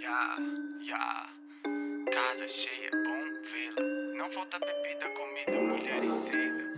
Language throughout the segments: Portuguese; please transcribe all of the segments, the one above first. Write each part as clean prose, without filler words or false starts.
Casa cheia, bom vê-la. Não falta bebida, comida, mulher e seda.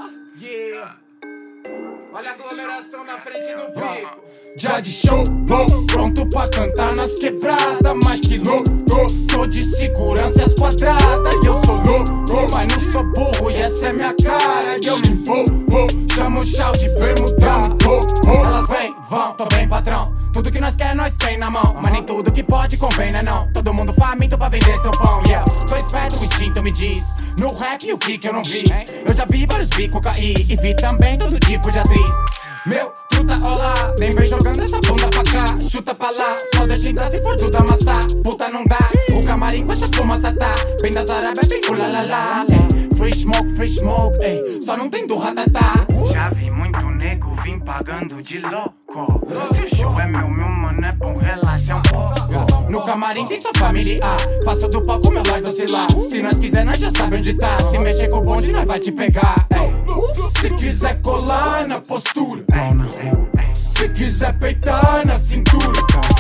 Olha a aglomeração na frente do pico. Já de show, vou pronto pra cantar nas quebradas. Mas que louco, tô de segurança às quadradas. E eu sou louco, mas não sou burro e essa é minha cara. E eu me envolvo, chamo o chau de bermudão. Elas vêm, vão, tô bem patrão. Tudo que nós quer, nós tem na mão. Mas nem tudo que pode convém, né não? Todo mundo faminto pra vender seu pão, yeah. Tô esperto, o instinto me diz. No rap o que eu não vi. Eu já vi vários bicos cair e vi também todo tipo de atriz. Meu truta, olá, nem vem jogando essa bunda pra cá. Chuta pra lá, só deixa entrar se for tudo amassar. Puta não dá, o camarim com essa fumaça tá. Bem das Arábia, bem ulalala. Free smoke, ey, só não tem do ratatá. Já vi muito nego vim pagando de louco. Se o show é meu mano é bom, relaxa um pouco. No camarim tem sua família, faça do palco meu lar oscilar. Se nós quiser, nós já sabe onde tá. Se mexer com o bonde, nós vai te pegar, ey. Se quiser colar na postura, se quiser peitar na cintura,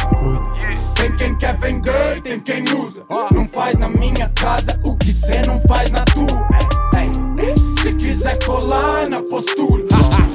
tem quem quer vender, tem quem usa. Não faz na minha casa o que cê não faz na tua. Se quiser colar na postura,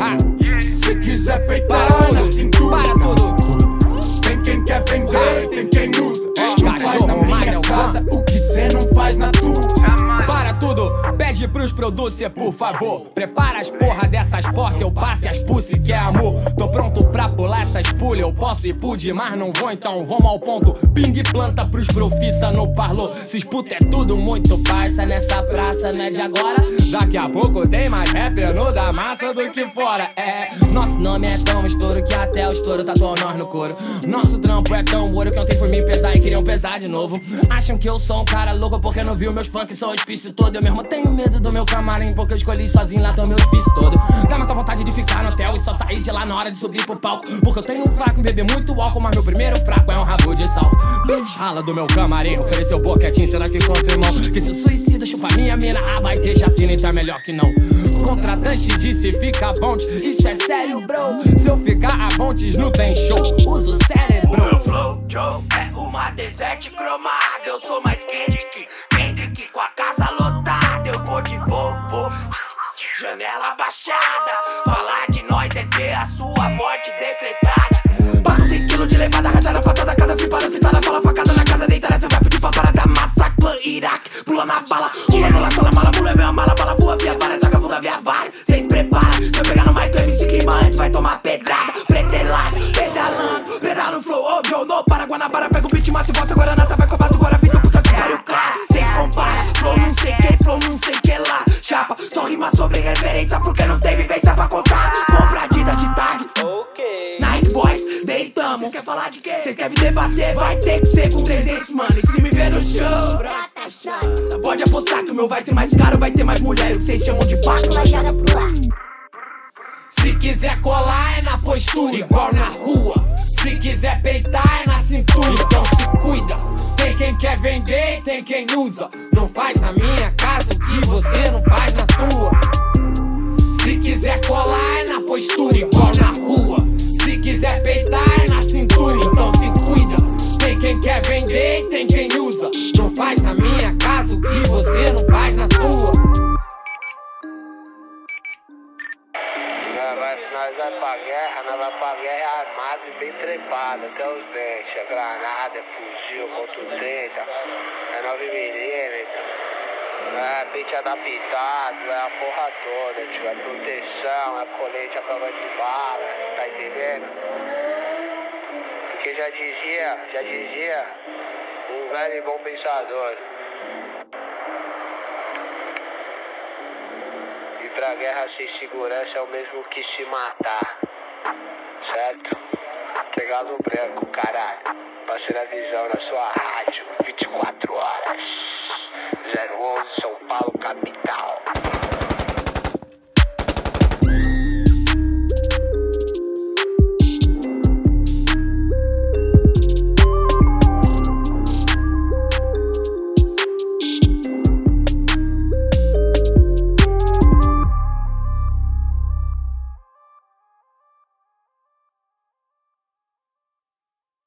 se quiser peitar na cintura, para tudo. Tem quem quer vender, tem quem usa. Não faz na minha casa o que cê não faz na tua. Para tudo, pede pros producer, por favor. Prepara as porra dessas portas, eu passe as pussy que é amor. Tô pronto pra pular essas pulhas, eu posso ir pude, mas não vou, então vamos ao ponto. Ping planta pros profissa no parlô. Se esputa é tudo muito parça nessa praça, né de agora. Daqui a pouco tem mais rapper no da massa do que fora, é. Nosso nome é tão estouro que até o estouro tatuou nós no couro. Nosso trampo é tão ouro que ontem por mim pesar e queriam pesar de novo. Acham que eu sou um cara louco porque não viu meus funk, são hospício todo. Eu mesmo tenho medo do meu camarim porque eu escolhi sozinho, lá tô meu ofício todo. Dá muita vontade de ficar no hotel e só sair de lá na hora de subir pro palco. Porque eu tenho um fraco em beber muito álcool, mas meu primeiro fraco é um rabo de salto. Bitch, rala do meu camarim, ofereceu boquetinho, será que conta, irmão? Que se o suicida chupa minha mina, vai ter chacina, então é melhor que não. Contratante disse fica bonde, isso é sério, bro. Se eu ficar a bondes não tem show, uso o cérebro. O meu flow, Joe, é uma desert cromada. Eu sou mais quente que Kendrick com a casa lotada. Eu vou de Volvo, janela baixada. Falar de nós é ter a sua morte decretada. Pago 100 kg de levada, rajada, patada, cada flipada, fitada, fala facada na cara, deitada, cê vai pedir pra parada, massa, clã, Iraque, pula na bala, pula no laço, mala, mula, minha mala, bala, voa, via várias, joga bunda, via várias, cês prepara, se eu pegar no mic, o MC queima antes, vai tomar pedrada, pretelado, pedalando, pedalo, flow, oh, Joe, no, para, Guanabara, pega o beat, mata e volta, agora nata, vai com a base, agora Vitor, puta que pariu, cara, cês compara, flow não sei quem, flow não sei que lá, chapa, só rima sobre referência, porque não tem vivência pra contar, compra Adidas de tag, Nike Boys, deitamos. Cês quer falar de quê? Cês querem debater? Vai ter que ser com 300, mano. E se me ver no show, pode apostar que o meu vai ser mais caro. Vai ter mais mulher, o que cês chamam de paco. Mas joga pro ar. Se quiser colar é na postura, igual na rua. Se quiser peitar é na cintura, então se cuida. Tem quem quer vender e tem quem usa. Não faz na minha casa o que você não faz na tua. Se quiser colar é na postura, igual na rua. Se quiser peitar é na cintura, então se cuida. Tem quem quer vender e tem quem usa. Não faz na minha casa o que você não faz na tua. Nós vai pra guerra armado e bem trepado até os dentes. É granada, é fuzil, ponto 30, é 9mm. É pente adaptado, é a porra toda, tio, é proteção, é colete à prova de bala, tá entendendo? Porque já dizia um velho e bom pensador. Ir pra guerra sem segurança é o mesmo que se matar, certo? Pegar no branco, caralho. Passando a visão na sua rádio, 24 horas. 011 São Paulo, capital.